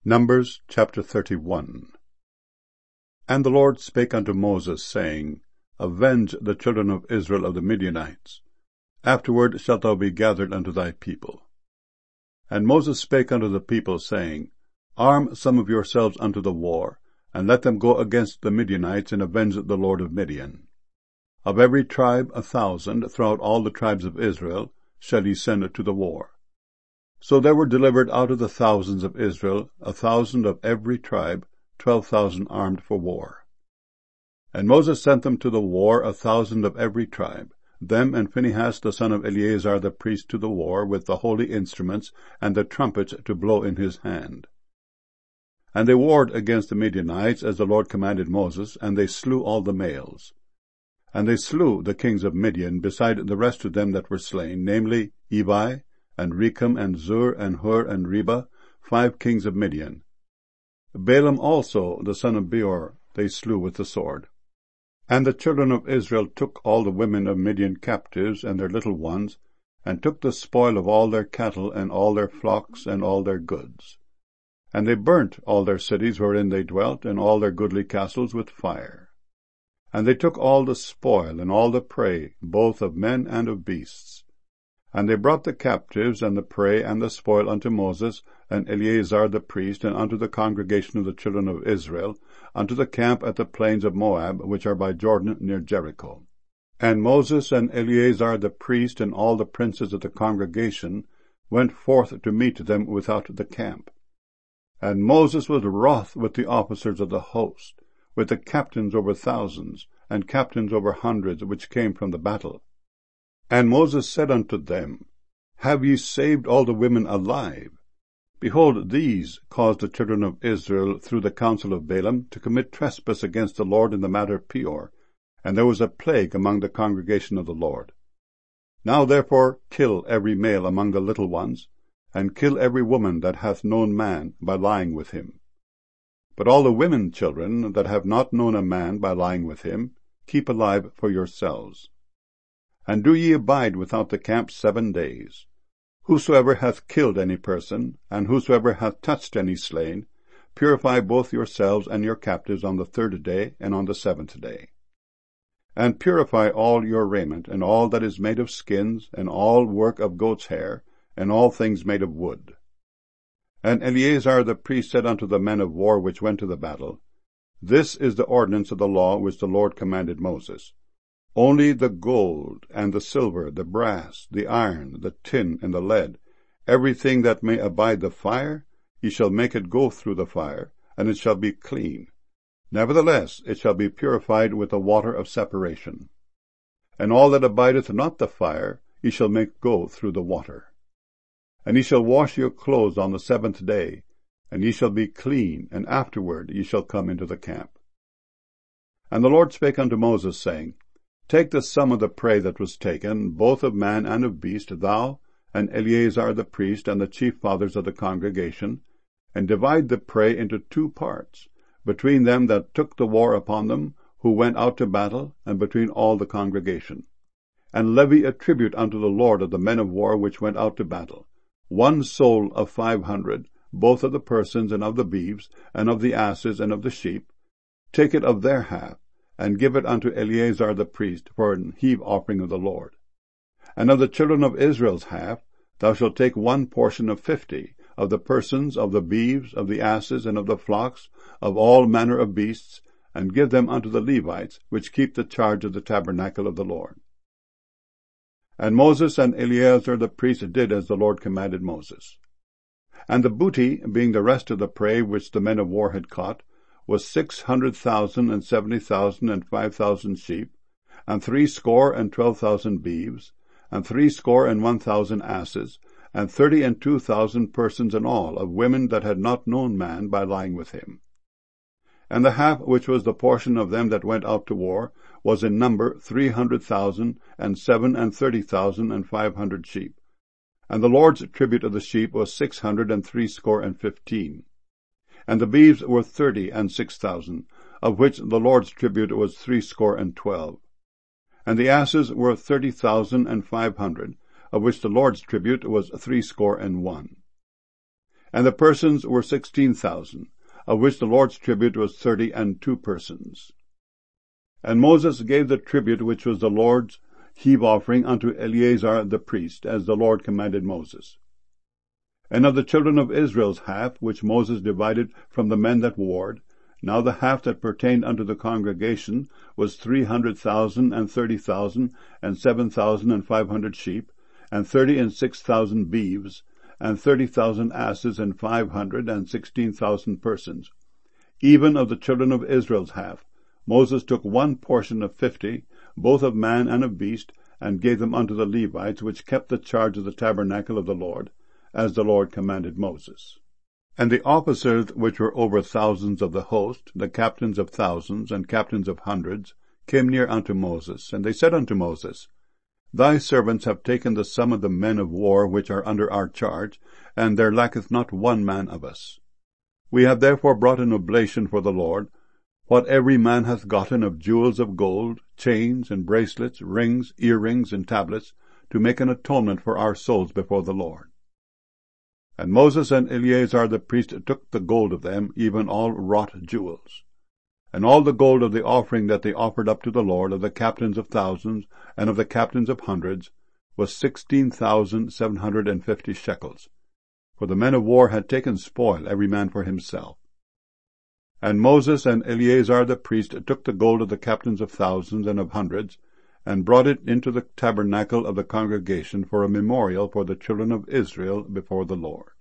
Numbers chapter 31. And the Lord spake unto Moses, saying, Avenge the children of Israel of the Midianites. Afterward shalt thou be gathered unto thy people. And Moses spake unto the people, saying, Arm some of yourselves unto the war, and let them go against the Midianites, and avenge the Lord of Midian. Of every tribe 1,000 throughout all the tribes of Israel shall ye send to the war. So there were delivered out of the thousands of Israel 1,000 of every tribe, 12,000 armed for war. And Moses sent them to the war 1,000 of every tribe, them and Phinehas the son of Eleazar the priest to the war, with the holy instruments and the trumpets to blow in his hand. And they warred against the Midianites, as the Lord commanded Moses, and they slew all the males. And they slew the kings of Midian, beside the rest of them that were slain, namely Evi, and Rechem, and Zur, and Hur, and Reba, 5 kings of Midian. Balaam also, the son of Beor, they slew with the sword. And the children of Israel took all the women of Midian captives, and their little ones, and took the spoil of all their cattle, and all their flocks, and all their goods. And they burnt all their cities wherein they dwelt, and all their goodly castles with fire. And they took all the spoil, and all the prey, both of men and of beasts. And they brought the captives, and the prey, and the spoil unto Moses, and Eleazar the priest, and unto the congregation of the children of Israel, unto the camp at the plains of Moab, which are by Jordan near Jericho. And Moses and Eleazar the priest, and all the princes of the congregation, went forth to meet them without the camp. And Moses was wroth with the officers of the host, with the captains over thousands, and captains over hundreds, which came from the battle. And Moses said unto them, Have ye saved all the women alive? Behold, these caused the children of Israel, through the counsel of Balaam, to commit trespass against the Lord in the matter of Peor, and there was a plague among the congregation of the Lord. Now therefore kill every male among the little ones, and kill every woman that hath known man by lying with him. But all the women children that have not known a man by lying with him, keep alive for yourselves. And do ye abide without the camp 7 days. Whosoever hath killed any person, and whosoever hath touched any slain, purify both yourselves and your captives on the 3rd day and on the 7th day. And purify all your raiment, and all that is made of skins, and all work of goat's hair, and all things made of wood. And Eleazar the priest said unto the men of war which went to the battle, This is the ordinance of the law which the Lord commanded Moses. Only the gold, and the silver, the brass, the iron, the tin, and the lead, everything that may abide the fire, ye shall make it go through the fire, and it shall be clean. Nevertheless it shall be purified with the water of separation. And all that abideth not the fire, ye shall make go through the water. And ye shall wash your clothes on the 7th day, and ye shall be clean, and afterward ye shall come into the camp. And the Lord spake unto Moses, saying, Take the sum of the prey that was taken, both of man and of beast, thou, and Eleazar the priest, and the chief fathers of the congregation, and divide the prey into 2 parts, between them that took the war upon them, who went out to battle, and between all the congregation. And levy a tribute unto the Lord of the men of war which went out to battle, 1 soul of 500, both of the persons, and of the beeves, and of the asses, and of the sheep. Take it of their half, and give it unto Eleazar the priest for an heave offering of the Lord. And of the children of Israel's half, thou shalt take 1 portion of 50, of the persons, of the beeves, of the asses, and of the flocks, of all manner of beasts, and give them unto the Levites, which keep the charge of the tabernacle of the Lord. And Moses and Eleazar the priest did as the Lord commanded Moses. And the booty, being the rest of the prey which the men of war had caught, was 600,000 and 70,000 and 5,000 sheep, and 12,000 beeves, and 1,000 asses, and 32,000 persons in all, of women that had not known man by lying with him. And the half which was the portion of them that went out to war was in number 300,000, and 37,000 and 500 sheep. And the Lord's tribute of the sheep was 615. And the beeves were 30 and 6,000, of which the Lord's tribute was 312. And the asses were 30,500, of which the Lord's tribute was 301. And the persons were 16,000, of which the Lord's tribute was 32 persons. And Moses gave the tribute which was the Lord's heave offering unto Eleazar the priest, as the Lord commanded Moses. And of the children of Israel's half, which Moses divided from the men that warred, now the half that pertained unto the congregation was 300,000, and 30,000, and 7,500 sheep, and 36,000 beeves, and 30,000 asses, and 516,000 persons. Even of the children of Israel's half, Moses took one portion of 50, both of man and of beast, and gave them unto the Levites, which kept the charge of the tabernacle of the Lord, as the Lord commanded Moses. And the officers which were over thousands of the host, the captains of thousands, and captains of hundreds, came near unto Moses, and they said unto Moses, Thy servants have taken the sum of the men of war which are under our charge, and there lacketh not one man of us. We have therefore brought an oblation for the Lord, what every man hath gotten of jewels of gold, chains, and bracelets, rings, earrings, and tablets, to make an atonement for our souls before the Lord. And Moses and Eleazar the priest took the gold of them, even all wrought jewels. And all the gold of the offering that they offered up to the Lord, of the captains of thousands, and of the captains of hundreds, was 16,750 shekels. For the men of war had taken spoil, every man for himself. And Moses and Eleazar the priest took the gold of the captains of thousands and of hundreds, and brought it into the tabernacle of the congregation for a memorial for the children of Israel before the Lord.